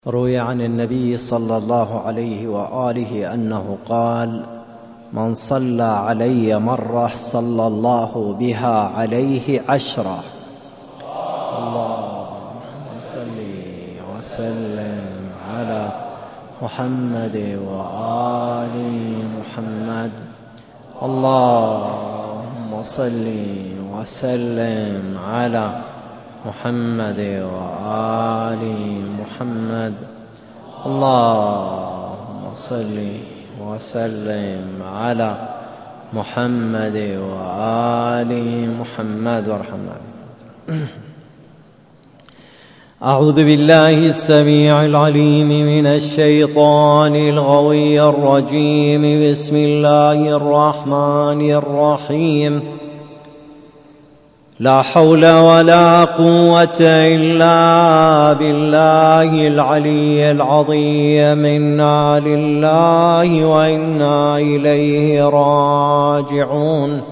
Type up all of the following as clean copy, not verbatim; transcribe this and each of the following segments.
روي عن النبي صلى الله عليه وآله أنه قال: من صلى علي مرة صلى الله بها عليه 10. اللهم صل وسلم على محمد وآل محمد. اللهم صل وسلم على محمد وآل محمد. اللهم صل وسلم على محمد وآل محمد وارحمنا. أعوذ بالله السميع العليم من الشيطان الغوي الرجيم. بسم الله الرحمن الرحيم. لا حول ولا قوة إلا بالله العلي العظيم. إنا لله وإنا إليه راجعون.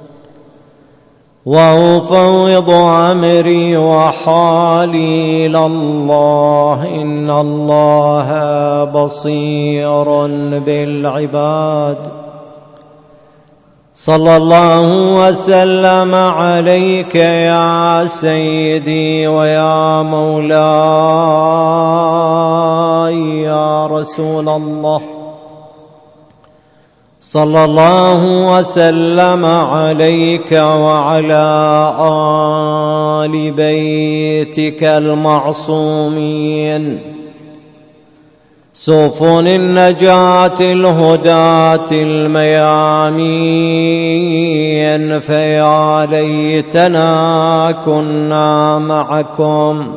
وأفوض أمري وحالي إلى الله، إن الله بصير بالعباد. صلى الله وسلم عليك يا سيدي ويا مولاي يا رسول الله. صلى الله وسلم عليك وعلى آل بيتك المعصومين، سفن النجاة الهداة الميامين. فيا ليتنا كنا معكم،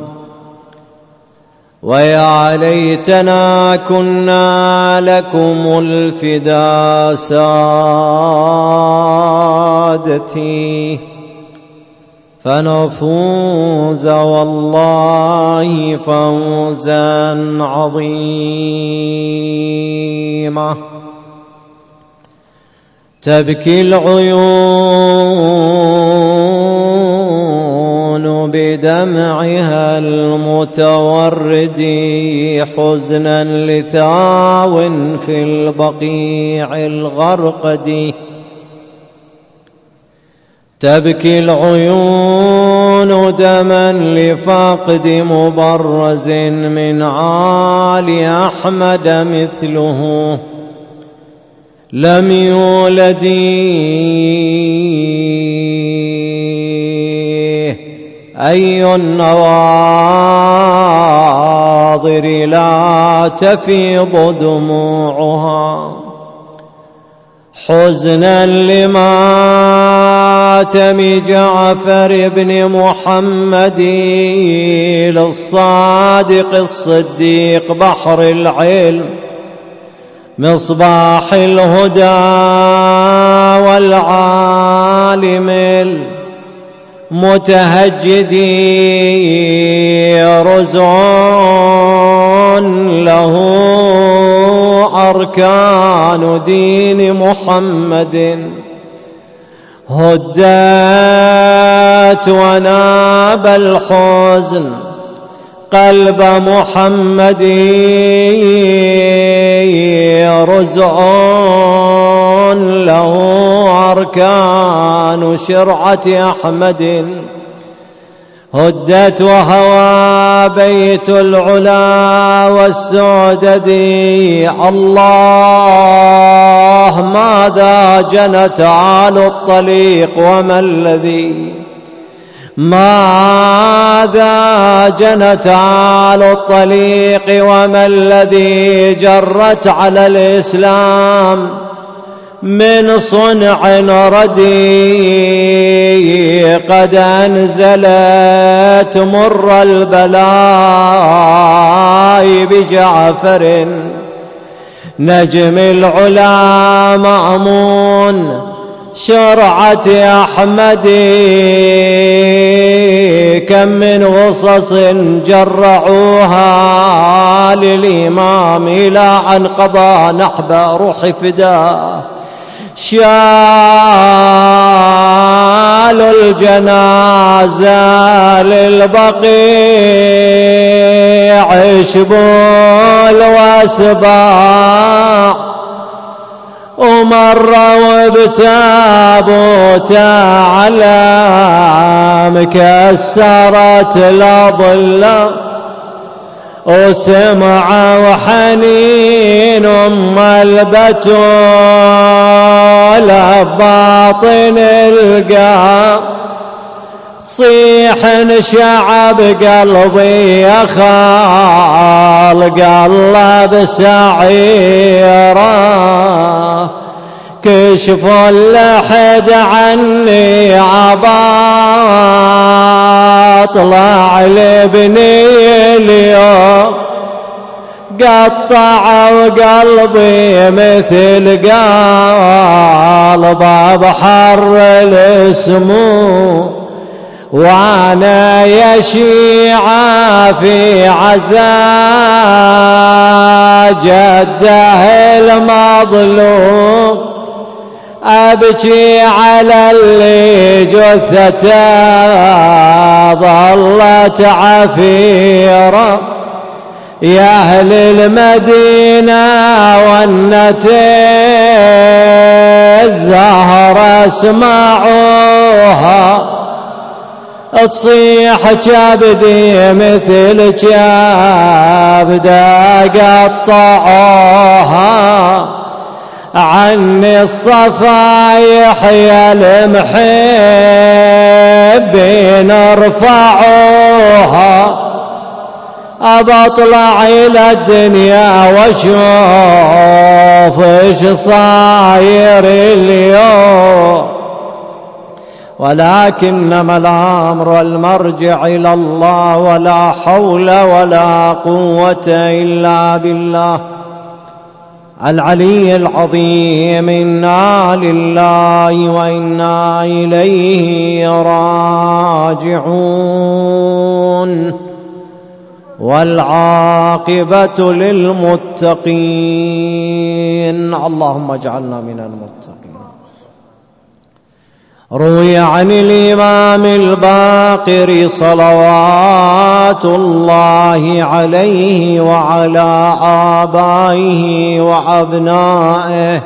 ويا ليتنا كنا لكم الفدا سادتي، فنفوز والله فوزا عظيما. تبكي العيون بدمعها المتورد حزنا لثاو في البقيع الغرقد. تبكي العيون دما لفاقد مبرز من آل أحمد مثله لم يولد. أي النواظر لا تفيض دموعها حزنا لماتم جعفر بن محمد للصادق الصديق بحر العلم مصباح الهدى والعالم المتهجد. رزع له أركان دين محمد هدت وناب الحزن قلب محمد. رزع له أركان شرعة أحمد هدت وهوى بيت العلا والسعدد. الله ماذا جنت آل الطليق وما الذي ماذا جنت آل الطليق وما الذي جرت على الإسلام من صنع ردي. قد أنزلت مر البلاء بجعفر نجم العلا مأمون شرعة أحمد. كم من غصص جرعوها للإمام إلى أن قضى نحب روح فداه. شاهد حمال الجنازة للبقيع شبول واسباع ومروا بتابوته على مكسرة الأضلاع وسمعوا حنين أم البتول باطن القاع تصيح انشعب قلبي يا خال قلب سعيره كشفوا اللحد عني عبا طلع لابني اليوم قطعوا قلبي مثل قلب بحر السموم وانا يشيع في عزاء جده المظلوم أبكي على اللي جثته ظلت عفيرة يا أهل المدينة والنتي الزهرة اسمعوها تصيح كبدي مثل كبده قطعوها عني الصفايح يا المحبين ارفعوها أبطلع إلى الدنيا واشوف ايش صاير اليوم ولكنما الأمر والمرجع إلى الله ولا حول ولا قوة إلا بالله العلي العظيم إنا لله وإنا إليه راجعون والعاقبة للمتقين اللهم اجعلنا من المتقين. روي عن الإمام الباقر صلوات الله عليه وعلى آبائه وأبنائه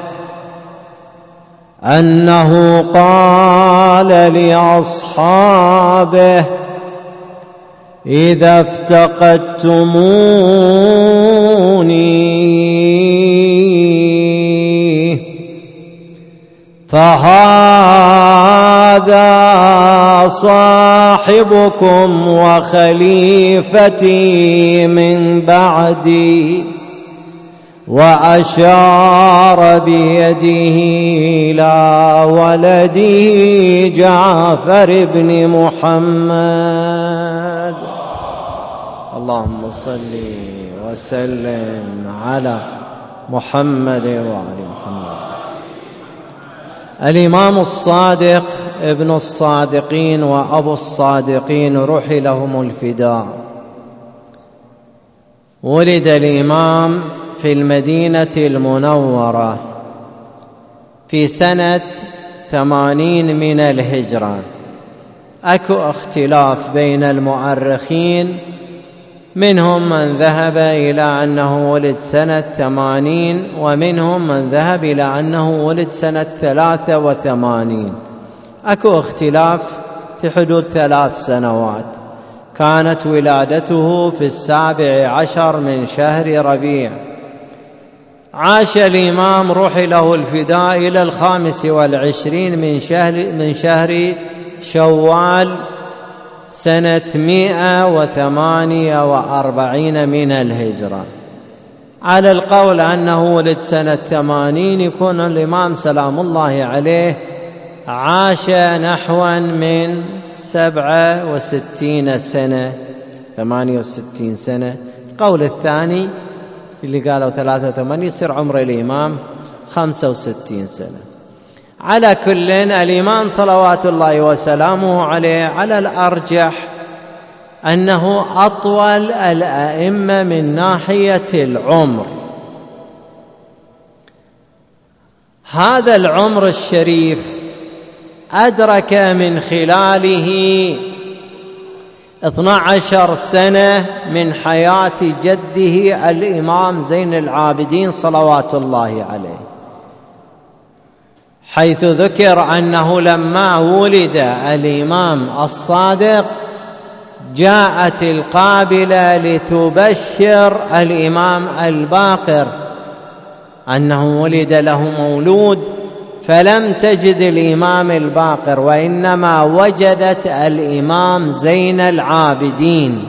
أنه قال لأصحابه إذا افتقدتموني فهذا صاحبكم وخليفتي من بعدي وأشار بيده إلى ولده جعفر بن محمد اللهم صل وسلم على محمد وعلى محمد. الإمام الصادق ابن الصادقين وأبو الصادقين روح لهم الفداء ولد الإمام في المدينة المنورة في سنة 80 من الهجرة. أكو اختلاف بين المؤرخين منهم من ذهب إلى أنه ولد سنة 80 ومنهم من ذهب إلى أنه ولد سنة 83. أكو اختلاف في حدود 3 سنوات. كانت ولادته في 17 من شهر ربيع. عاش الإمام روح له الفداء إلى 25 من شهر شوال سنة 148 من الهجرة. على القول أنه ولد سنة 80 يكون الإمام سلام الله عليه عاش نحو من 67 سنة 68 سنة. القول الثاني اللي قالوا 83 يصير عمر الإمام 65 سنة. على كل الإمام صلوات الله وسلامه عليه على الأرجح أنه أطول الأئمة من ناحية العمر. هذا العمر الشريف أدرك من خلاله 12 سنة من حياة جده الإمام زين العابدين صلوات الله عليه، حيث ذكر أنه لما ولد الإمام الصادق جاءت القابلة لتبشر الإمام الباقر أنه ولد له مولود، فلم تجد الإمام الباقر وإنما وجدت الإمام زين العابدين،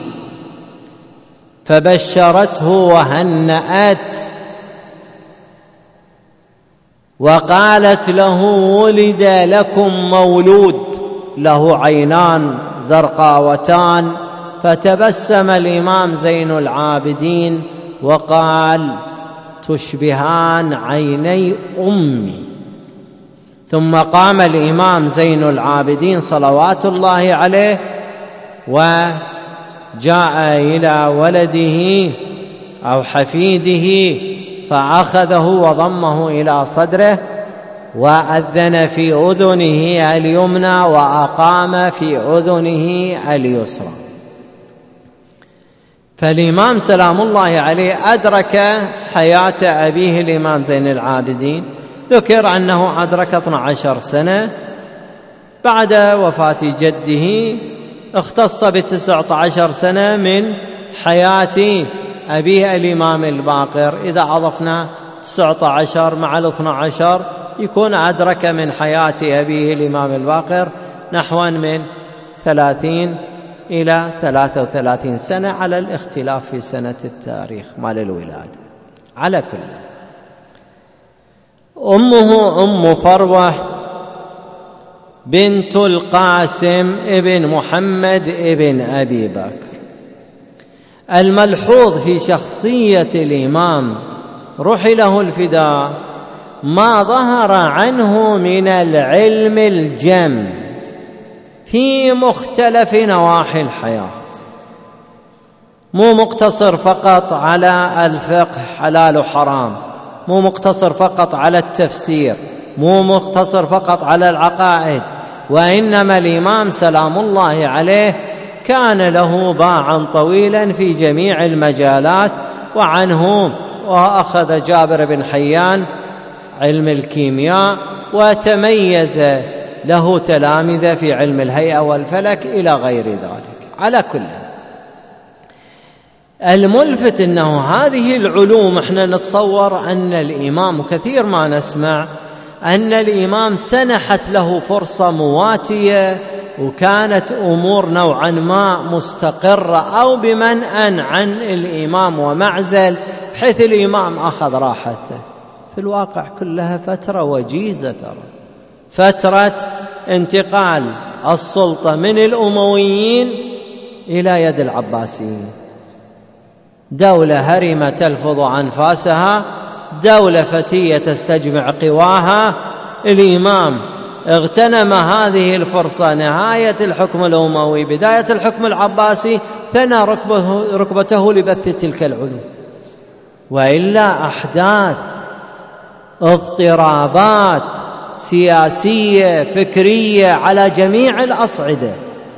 فبشرته وهنأت وقالت له: ولد لكم مولود له عينان زرقاوتان. فتبسم الإمام زين العابدين وقال: تشبهان عيني أمي. ثم قام الإمام زين العابدين صلوات الله عليه وجاء إلى ولده أو حفيده فأخذه وضمه إلى صدره وأذن في أذنه اليمنى وأقام في أذنه اليسرى. فالإمام سلام الله عليه أدرك حياة أبيه الإمام زين العابدين، ذكر أنه أدرك 12 سنة بعد وفاة جده، اختص ب19 سنة من حياة أبيه الإمام الباقر. إذا أضفنا 19 مع 12 يكون أدرك من حياة أبيه الإمام الباقر نحو من 30 إلى 33 سنة على الاختلاف في سنة التاريخ مال الولادة. على كل، أمه أم فروة بنت القاسم ابن محمد ابن أبي بكر. الملحوظ في شخصية الإمام روح له الفداء ما ظهر عنه من العلم الجم في مختلف نواحي الحياة، مو مقتصر فقط على الفقه حلال وحرام، مو مقتصر فقط على التفسير، مو مقتصر فقط على العقائد، وإنما الإمام سلام الله عليه كان له باعا طويلا في جميع المجالات. وعنه وأخذ جابر بن حيان علم الكيمياء، وتميز له تلامذة في علم الهيئة والفلك إلى غير ذلك. على كل، الملفت أنه هذه العلوم احنا نتصور أن الإمام، كثير ما نسمع أن الإمام سنحت له فرصة مواتية وكانت أمور نوعا ما مستقرة أو بمنأى عن الإمام ومعزل، بحيث الإمام أخذ راحته. في الواقع كلها فترة وجيزة، فترة انتقال السلطة من الأمويين إلى يد العباسيين، دولة هرمة تلفظ أنفاسها، دولة فتية تستجمع قواها. الإمام اغتنم هذه الفرصة، نهاية الحكم الأموي بداية الحكم العباسي، ثنى ركبته لبث تلك العلوم. وإلا أحداث اضطرابات سياسية فكرية على جميع الأصعدة.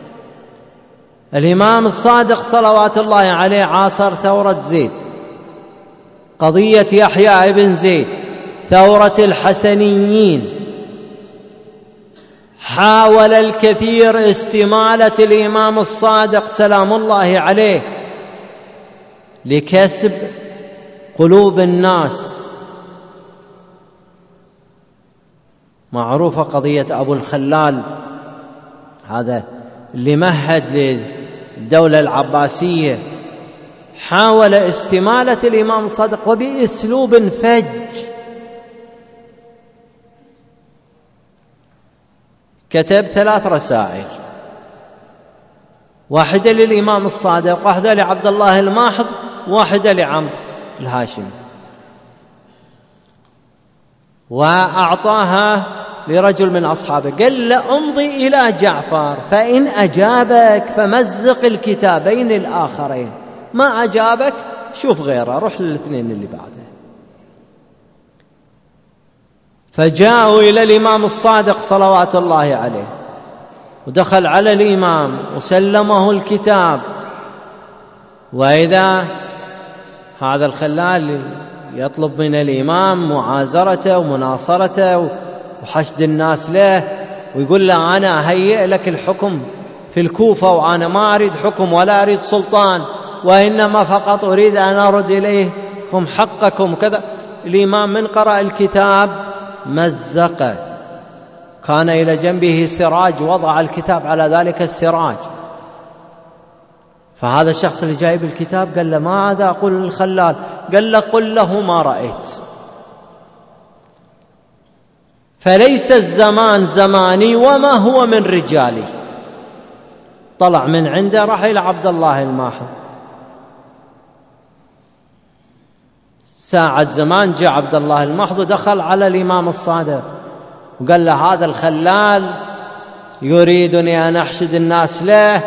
الإمام الصادق صلوات الله عليه عاصر ثورة زيد، قضية يحيى ابن زيد، ثورة الحسنيين، حاول الكثير استمالة الإمام الصادق سلام الله عليه لكسب قلوب الناس. معروفة قضية أبو الخلال، هذا اللي مهد للدولة العباسية، حاول استمالة الإمام الصادق وبأسلوب فج. كتب 3 رسائل، واحدة للإمام الصادق، واحدة لعبد الله الماحض، واحدة لعمرو الهاشمي، وأعطاها لرجل من أصحابه، قال له: امضي إلى جعفر، فإن أجابك فمزق الكتابين الآخرين، ما أجابك شوف غيره، روح للاثنين اللي بعده. فجاءوا إلى الإمام الصادق صلوات الله عليه، ودخل على الإمام وسلمه الكتاب، وإذا هذا الخلال يطلب من الإمام معازرته ومناصرته وحشد الناس له، ويقول له أنا أهيئ لك الحكم في الكوفة، وأنا ما أريد حكم ولا أريد سلطان، وإنما فقط أريد أن أرد إليكم حقكم كذا. الإمام من قرأ الكتاب مزقه، كان إلى جنبه سراج، وضع الكتاب على ذلك السراج. فهذا الشخص اللي جايب الكتاب قال له ماذا أقول للخلال؟ قال له قل له ما رأيت، فليس الزمان زماني وما هو من رجالي. طلع من عنده راح إلى عبد الله الماحض، ساعة زمان جاء عبد الله الماحض ودخل على الإمام الصادق وقال له هذا الخلال يريدني أن أحشد الناس له،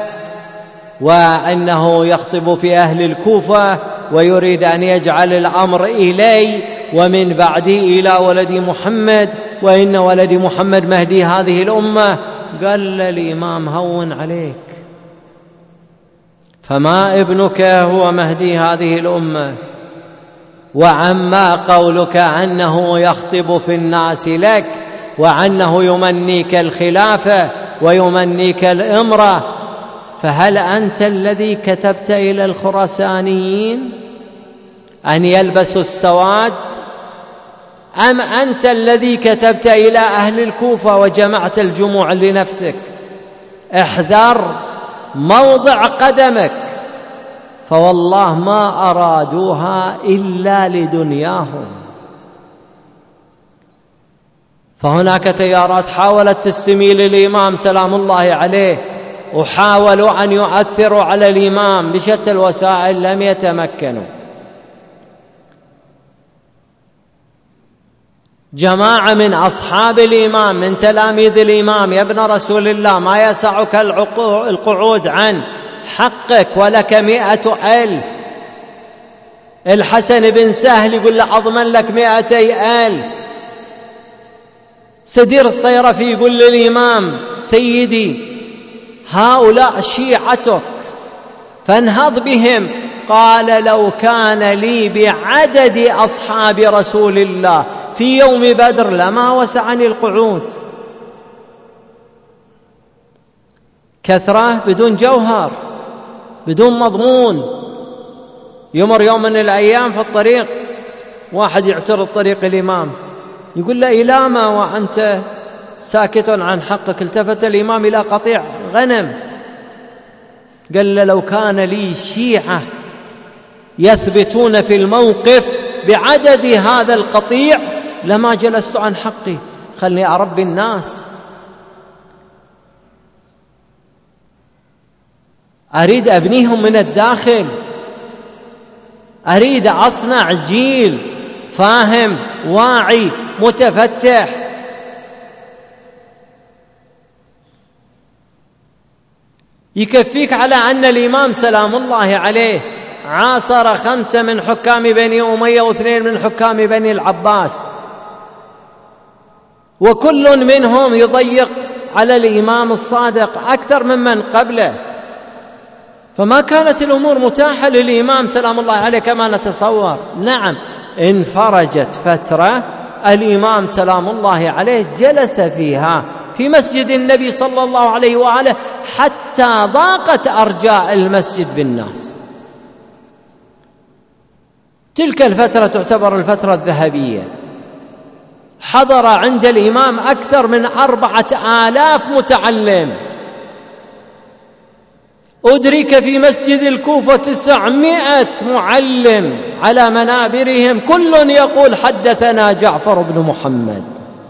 وأنه يخطب في أهل الكوفة ويريد أن يجعل الأمر إلي ومن بعدي إلى ولدي محمد، وإن ولدي محمد مهدي هذه الأمة. قال الإمام هون عليك، فما ابنك هو مهدي هذه الأمة، وعما قولك أنه يخطب في الناس لك وأنه يمنيك الخلافة ويمنيك الإمرة، فهل أنت الذي كتبت إلى الخراسانيين أن يلبسوا السواد، أم أنت الذي كتبت إلى أهل الكوفة وجمعت الجموع لنفسك؟ احذر موضع قدمك، فوالله ما أرادوها إلا لدنياهم. فهناك تيارات حاولت تستميل الإمام سلام الله عليه، وحاولوا أن يؤثروا على الإمام بشتى الوسائل، لم يتمكنوا. جماعة من أصحاب الإمام من تلاميذ الإمام يا ابن رسول الله ما يسعك القعود عن حقك ولك 100,000. الحسن بن سهل يقول له أضمن لك 200,000. سدير الصيرفي يقول للإمام سيدي هؤلاء شيعتك فانهض بهم. قال لو كان لي بعدد أصحاب رسول الله في يوم بدر لما وسعني القعود. كثرة بدون جوهر، بدون مضمون. يمر يوم من الأيام في الطريق واحد يعترض طريق الإمام، يقول له إلى ما وأنت ساكت عن حقك؟ التفت الإمام إلى قطيع غنم، قال له لو كان لي شيعة يثبتون في الموقف بعدد هذا القطيع لما جلست عن حقي، خلني أربي الناس. أريد أبنيهم من الداخل، أريد أصنع جيل فاهم واعي متفتح. يكفيك على أن الإمام سلام الله عليه عاصر 5 من حكام بني أمية و2 من حكام بني العباس، وكل منهم يضيق على الإمام الصادق أكثر ممن قبله. فما كانت الأمور متاحة للإمام سلام الله عليه كما نتصور. نعم انفرجت فترة الإمام سلام الله عليه جلس فيها في مسجد النبي صلى الله عليه وآله حتى ضاقت أرجاء المسجد بالناس. تلك الفترة تعتبر الفترة الذهبية. حضر عند الإمام أكثر من 4000 متعلم. أدرك في مسجد الكوفة 900 معلم على منابرهم، كل يقول حدثنا جعفر بن محمد.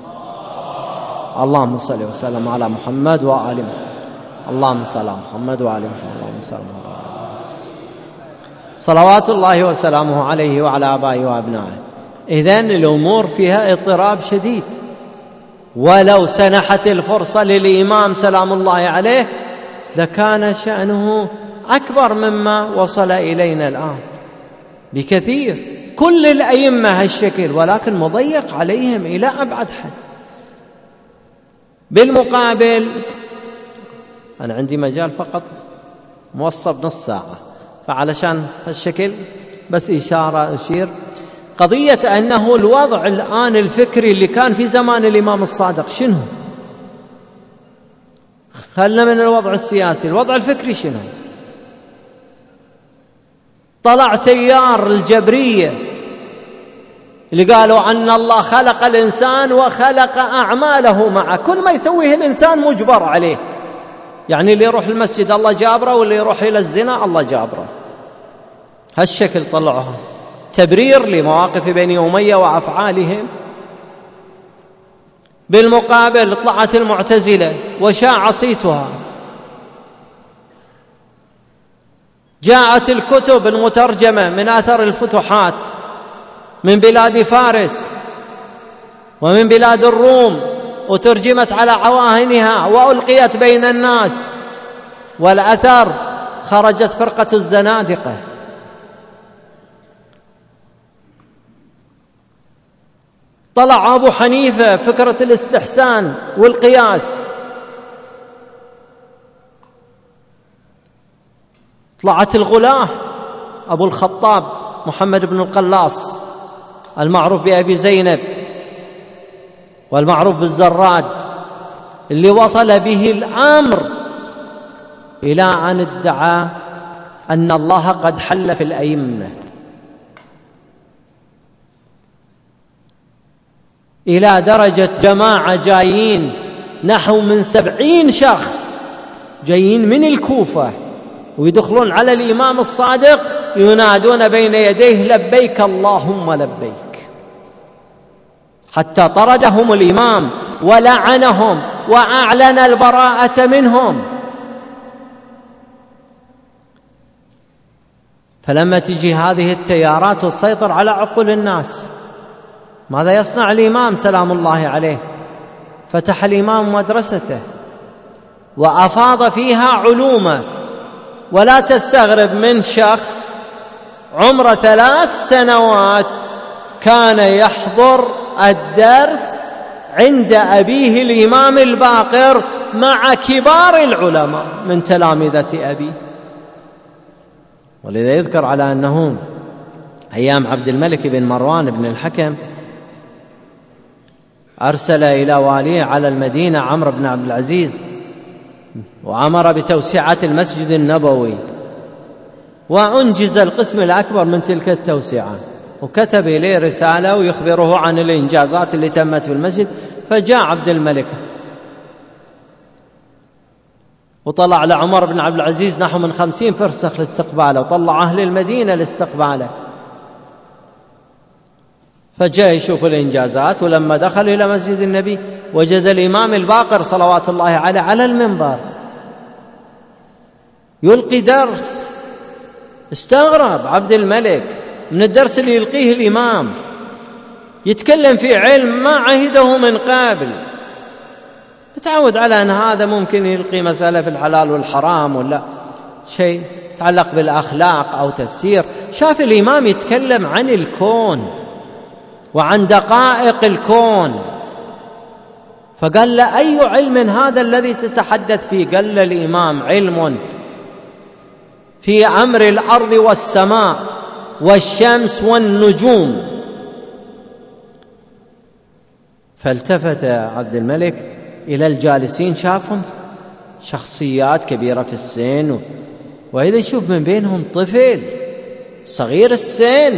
اللهم صل وسلم على محمد وآل محمد. اللهم صل على محمد وآل محمد. اللهم صل على محمد. صلوات الله وسلامه عليه وعلى آبائه وأبنائه. إذن الأمور فيها اضطراب شديد، ولو سنحت الفرصة للإمام سلام الله عليه لكان شأنه أكبر مما وصل إلينا الآن بكثير. كل الأئمة هالشكل، ولكن مضيق عليهم إلى أبعد حد. بالمقابل أنا عندي مجال فقط موصب نص ساعة، فعلشان هالشكل بس إشارة أشير قضية أنه الوضع الآن الفكري اللي كان في زمان الإمام الصادق شنو؟ خلنا من الوضع السياسي، الوضع الفكري شنو؟ طلع تيار الجبرية اللي قالوا أن الله خلق الإنسان وخلق أعماله معه، كل ما يسويه الإنسان مجبر عليه، يعني اللي يروح المسجد الله جابره، واللي يروح إلى الزنا الله جابره. هالشكل طلعوها تبرير لمواقف بني أمية وأفعالهم. بالمقابل طلعت المعتزلة وشاع صيتها، جاءت الكتب المترجمة من أثر الفتوحات من بلاد فارس ومن بلاد الروم، وترجمت على عواهنها وألقيت بين الناس، والأثر خرجت فرقة الزنادقة. طلع أبو حنيفة فكرة الاستحسان والقياس، طلعت الغلاة أبو الخطاب محمد بن القلاص المعروف بأبي زينب والمعروف بالزراد، اللي وصل به الأمر إلى أن ادعى أن الله قد حل في الأئمة، إلى درجة جماعة جايين نحو من 70 شخص جايين من الكوفة ويدخلون على الإمام الصادق ينادون بين يديه لبيك اللهم لبيك، حتى طردهم الإمام ولعنهم وأعلن البراءة منهم. فلما تجي هذه التيارات وتسيطر على عقول الناس، ماذا يصنع الإمام سلام الله عليه؟ فتح الإمام مدرسته وأفاض فيها علومه. ولا تستغرب من شخص عمره 3 سنوات كان يحضر الدرس عند أبيه الإمام الباقر مع كبار العلماء من تلامذة أبيه. ولذا يذكر على أنه أيام عبد الملك بن مروان بن الحكم أرسل إلى واليه على المدينة عمرو بن عبد العزيز، وأمر بتوسعة المسجد النبوي، وأنجز القسم الأكبر من تلك التوسعة، وكتب إليه رسالة ويخبره عن الإنجازات اللي تمت في المسجد. فجاء عبد الملك وطلع لعمر بن عبد العزيز نحو من 50 فرسخ لاستقباله، وطلع أهل المدينة لاستقباله. فجاء يشوف الإنجازات، ولما دخل إلى مسجد النبي وجد الإمام الباقر صلوات الله عليه على المنبر يلقي درس. استغرب عبد الملك من الدرس اللي يلقيه الإمام، يتكلم في علم ما عهده من قبل، يتعود على أن هذا ممكن يلقي مسألة في الحلال والحرام ولا شيء يتعلق بالأخلاق أو تفسير. شاف الإمام يتكلم عن الكون وعن دقائق الكون، فقال له أي علم هذا الذي تتحدث فيه؟ قال له الإمام علم في أمر الأرض والسماء والشمس والنجوم. فالتفت عبد الملك إلى الجالسين، شافهم شخصيات كبيرة في السن، وإذا يشوف من بينهم طفل صغير السن.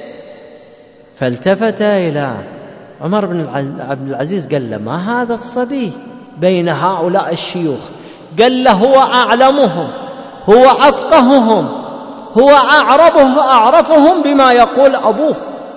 فالتفت إلى عمر بن عبد العزيز قال له ما هذا الصبي بين هؤلاء الشيوخ؟ قال له هو أعلمهم، هو أفقههم، هو أعرفهم بما يقول أبوه.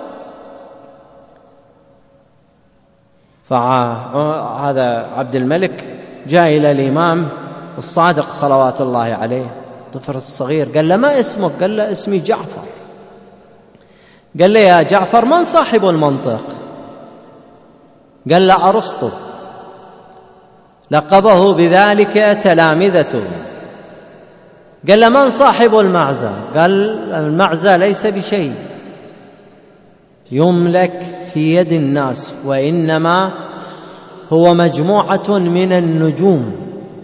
فهذا عبد الملك جاء إلى الإمام الصادق صلوات الله عليه، الطفل الصغير، قال له ما اسمك؟ قال له اسمي جعفر. قال له يا جعفر من صاحب المنطق؟ قال له أرسطو، لقبه بذلك تلامذته. قال له من صاحب المعزة؟ قال المعزة ليس بشيء. يملك في يد الناس، وإنما هو مجموعة من النجوم.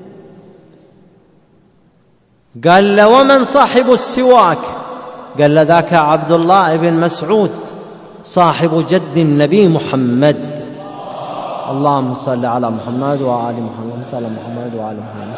قال له: ومن صاحب السواك؟ قال له: ذاك عبد الله بن مسعود صاحب جد النبي محمد. اللهم صل على محمد وآل محمد، صلى محمد وآل محمد،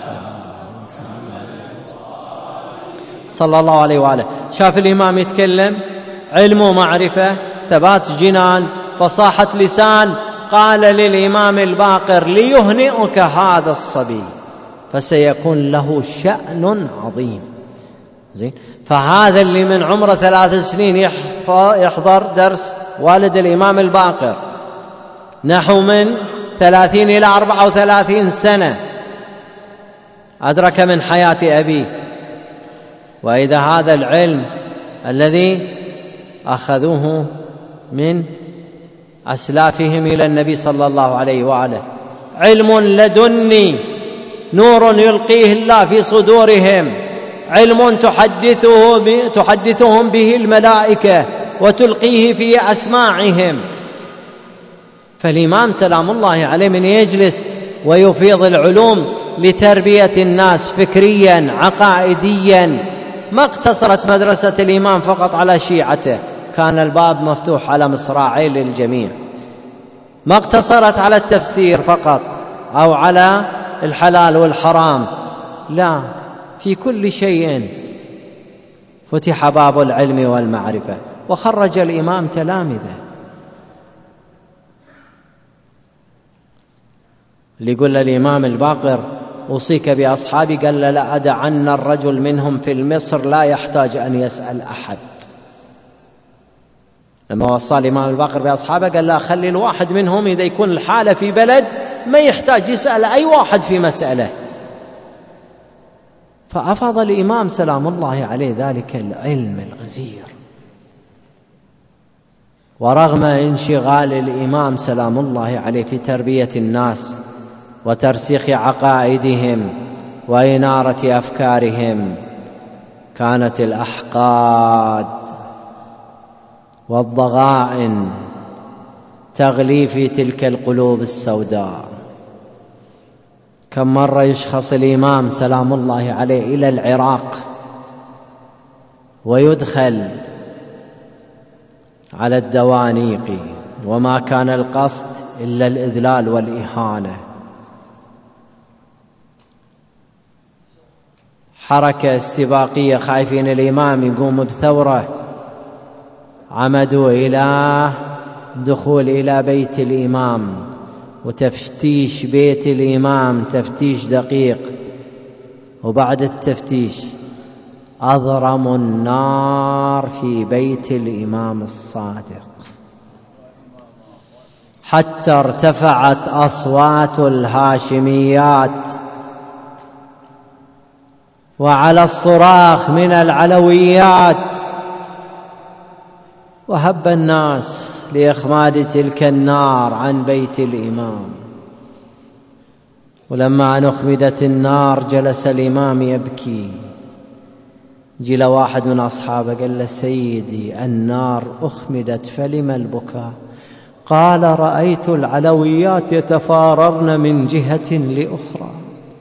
صلى الله عليه وآله. شاف الإمام يتكلم، علم ومعرفة، ثبات جنان، فصاحة لسان. قال للإمام الباقر: ليهنئك هذا الصبي فسيكون له شأن عظيم. زين. فهذا اللي من عمره 3 سنين يحضر درس والد الإمام الباقر نحو من 30 إلى 34 سنة أدرك من حياة أبيه. وإذا هذا العلم الذي أخذوه من أسلافهم إلى النبي صلى الله عليه وآله، علم لدني، نور يلقيه الله في صدورهم، علم تحدثهم به الملائكة وتلقيه في أسماعهم. فالإمام سلام الله عليه من يجلس ويفيض العلوم لتربية الناس فكريا عقائديا. ما اقتصرت مدرسة الإمام فقط على شيعته، كان الباب مفتوح على مصراعي للجميع. ما اقتصرت على التفسير فقط أو على الحلال والحرام، لا، في كل شيء فتح باب العلم والمعرفة. وخرج الإمام تلامذة. اللي يقول للإمام الباقر: أوصيك بأصحابي، قال: لا أدعن الرجل منهم في مصر لا يحتاج أن يسأل أحد. لما وصى الإمام الباقر بأصحابه قال: لا، خلي الواحد منهم إذا يكون الحالة في بلد ما يحتاج يسأل أي واحد في مسألة. فأفض الإمام سلام الله عليه ذلك العلم الغزير. ورغم انشغال الإمام سلام الله عليه في تربية الناس وترسيخ عقائدهم وإنارة أفكارهم، كانت الأحقاد والضغائن تغلي في تلك القلوب السوداء. كم مرة يشخص الإمام سلام الله عليه إلى العراق ويدخل على الدوانيق، وما كان القصد إلا الإذلال والإهانة. حركة استباقية، خايفين الإمام يقوم بثورة، عمدوا إلى دخول إلى بيت الإمام وتفتيش بيت الإمام تفتيش دقيق. وبعد التفتيش أضرموا النار في بيت الإمام الصادق حتى ارتفعت أصوات الهاشميات، وعلى الصراخ من العلويات، وهب الناس لإخماد تلك النار عن بيت الإمام. ولما أن أخمدت النار جلس الإمام يبكي. جل واحد من أصحابه قال له: سيدي، النار أخمدت فلم البكاء؟ قال: رأيت العلويات يتفاررن من جهة لأخرى،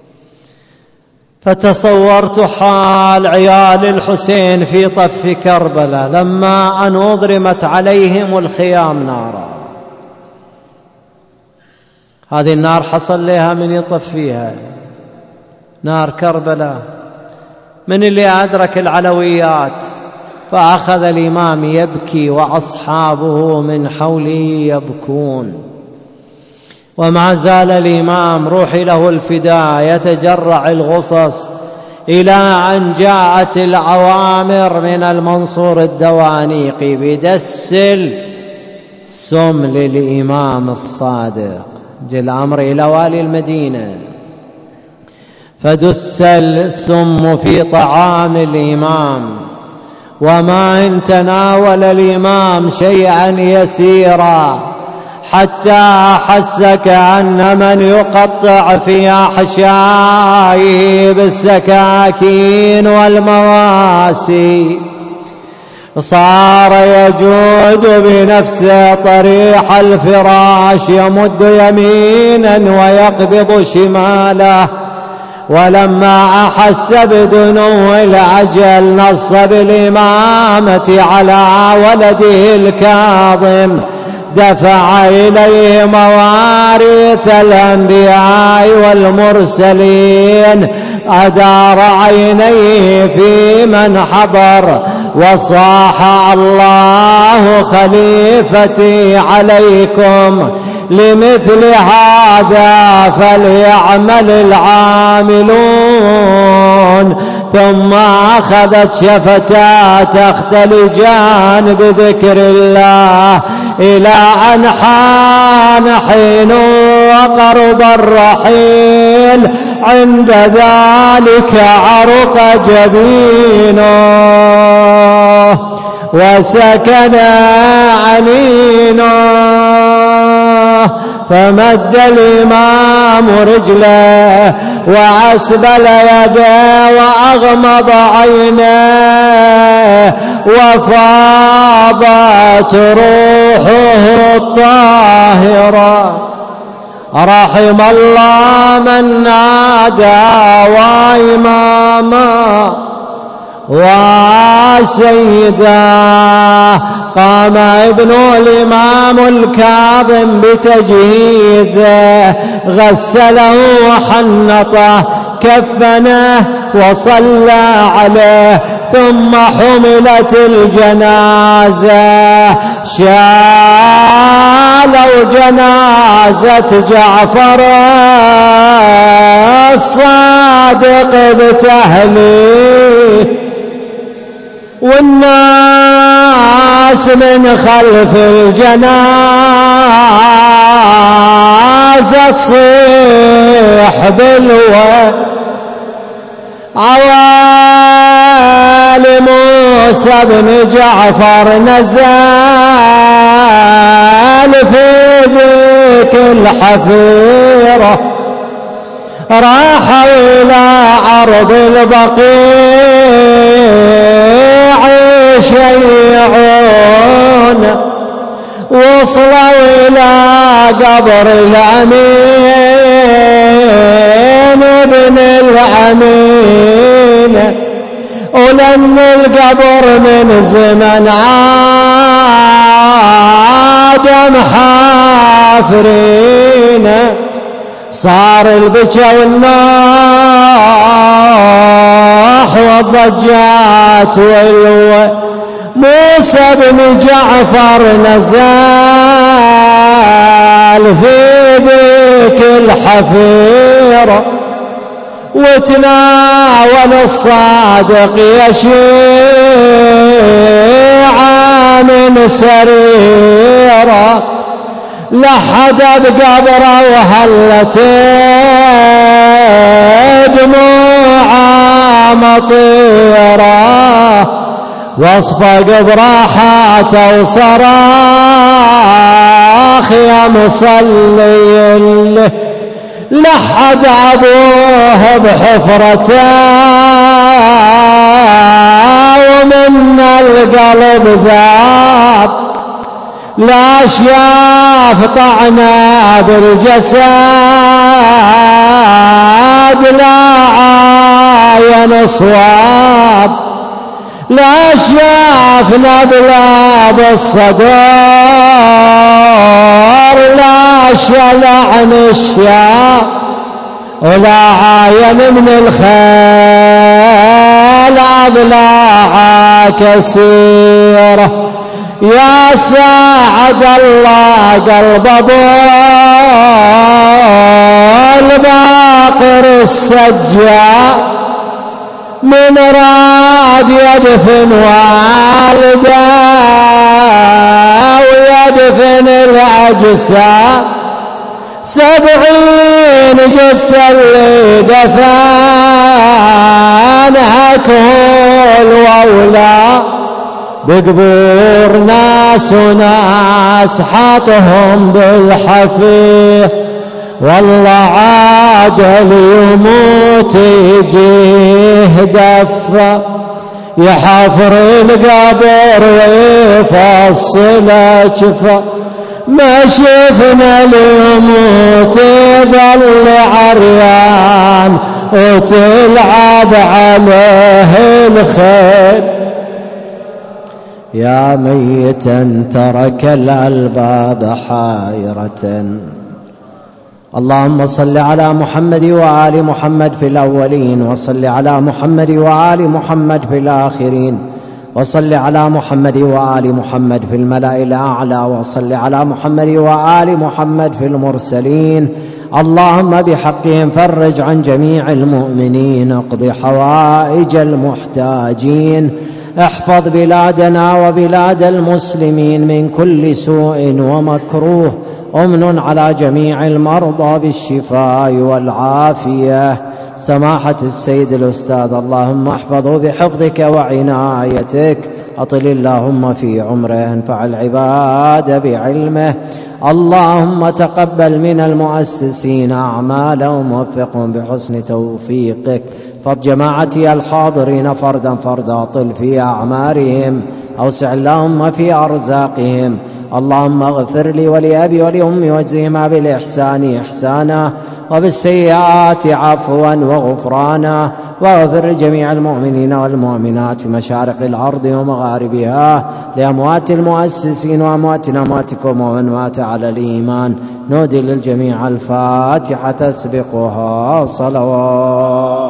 فتصورت حال عيال الحسين في طف كربلاء لما أن أضرمت عليهم الخيام نارا. هذه النار حصل لها من يطفيها، نار كربلاء. من اللي أدرك العلويات؟ فأخذ الإمام يبكي وأصحابه من حوله يبكون، وما زال الإمام روحي له الفداء يتجرع الغصص، إلى أن جاءت الأوامر من المنصور الدوانيقي بدس السم للإمام الصادق. جاء الأمر إلى والي المدينة فدس السم في طعام الإمام، وما إن تناول الإمام شيئا يسيرا حتى أحس كأن من يقطع في أحشائه بالسكاكين والمواسي. صار يجود بنفسه طريح الفراش، يمد يمينا ويقبض شماله. ولما أحس بدنو العجل نص بالإمامة على ولده الكاظم، دفع إليه مواريث الأنبياء والمرسلين، أدار عينيه في من حضر وصاح: الله خليفتي عليكم، لمثل هذا فليعمل العاملون. ثم أخذت شفتاه تختلجان بذكر الله، إلى أن حان حين وقرب الرحيل، عند ذلك عرق جبينه وسكن عنينه، فمد الإمام رجله وأسبل يده وأغمض عينيه، وفاضت روحه الطاهرة. رحم الله من نادى وإماما وسيدا. قام ابن الإمام الكاظم بتجهيزه، غسله وحنطه، كفنه وصلى عليه، ثم حملت الجنازة. شالوا جنازة جعفر الصادق بتهليه، والناس من خلف الجنازة تصيح بالويل. عوالي موسى بن جعفر نزال في ذيك الحفيرة، راحوا إلى عرض البقيع يشيعون، وصلوا إلى قبر الأمين ابن الأمين، ولأن القبر من زمن عادم حافرين، صار البكا والناح والضجات موسى بن جعفر نزال في ذيك الحفيرة، وتناول الصادق يشيع من سريرة، لحد بقبره وهلت دموع مطيرة، وصف قبره حاته وصراخ يا مصلي، لحد أبوه بحفرته ومن القلب ذاب، لا شاف طعنا بالجسد، لا عاين صواب، لا شاف نبلا بالصدر، لا شلع عن الشام، ولا عاين من الخيل أضلاع كسيرة. يا ساعد الله قلب ابو الباقر السجاد، من راد يدفن والده ويدفن الأجساد، 70 جثة اللي دفنها كل وولا، بقبور ناس وناس حاطهم بالحفيه، والله عاد يموت يجيه دفة. يحفر القبر ويفصل شفا ما شفنا اليموت ظل عريان وتلعب عليه الخيل يا ميتا ترك الألباب حائرة. اللهم صل على محمد وآل محمد في الأولين وصل على محمد وآل محمد في الآخرين وصل على محمد وآل محمد في الملأ الأعلى وصل على محمد وآل محمد في المرسلين. اللهم بحقهم فرج عن جميع المؤمنين اقض حوائج المحتاجين احفظ بلادنا وبلاد المسلمين من كل سوء ومكروه أمن على جميع المرضى بالشفاء والعافية. سماحة السيد الأستاذ اللهم احفظه بحفظك وعنايتك أطل اللهم في عمره انفع العباد بعلمه. اللهم تقبل من المؤسسين أعمالهم ووفقهم بحسن توفيقك. فض جماعتي الحاضرين فردا فردا طل في أعمارهم أوسع اللهم في أرزاقهم. اللهم اغفر لي ولأبي ولأمي واجزهما بالإحسان إحسانا وبالسيئات عفوا وغفرانا واغفر لجميع المؤمنين والمؤمنات في مشارق الأرض ومغاربها لأموات المؤسسين وأمواتنا أمواتكم ومن مات على الإيمان. نودي للجميع الفاتحة تسبقها صلوات.